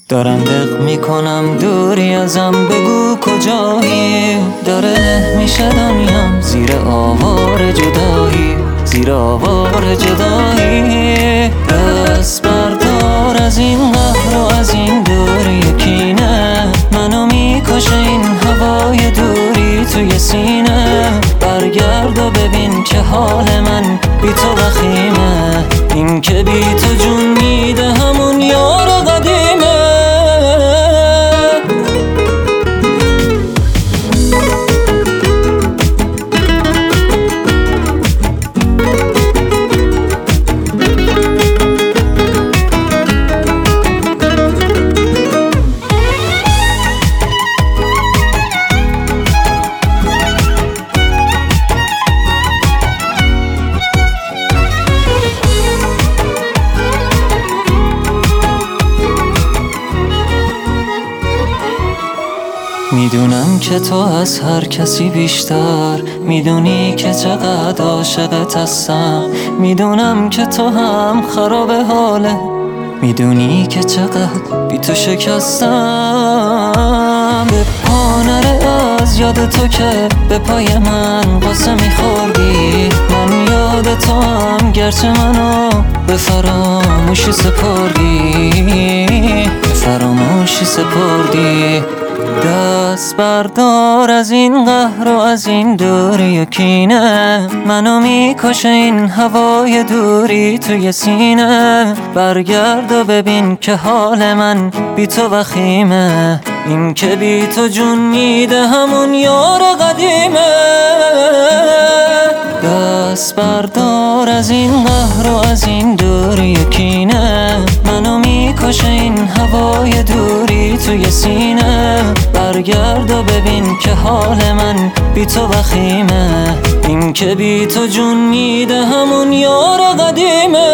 دارم دق میکنم دوری ازم، بگو کجایی؟ داره میشه دنیام زیر آوار جدایی، زیر آوار جدایی. دست بردار از این قهر و از این دوری کینه، منو میکشه این هوای دوری توی سینه. برگرد و ببین که حال من بی تو وخیمه، این که بی تو جون میده همون یار قدیمه. میدونم که تو از هر کسی بیشتر میدونی که چقدر عاشقت هستم، میدونم که تو هم خراب حاله، میدونی که چقدر بی تو شکستم. به پا نره از یاد تو که به پای من قصه میخوردی، من یاد تو هم گرچه منو به فراموشی سپردی، به فراموشی سپردی. دست بردار از این قهر و از این دوری و کینه، منو میکشه این هوای دوری توی سینه. برگرد و ببین که حال من بی تو وخیمه، این که بی تو جون میده همون یار قدیمه. دست بردار از این قهر و از این دوری و کینه، منو میکشه این هوای دوری توی سینه. برگرد و ببین که حال من بی تو وخیمه، این که بی تو جون میده همون یار قدیمه.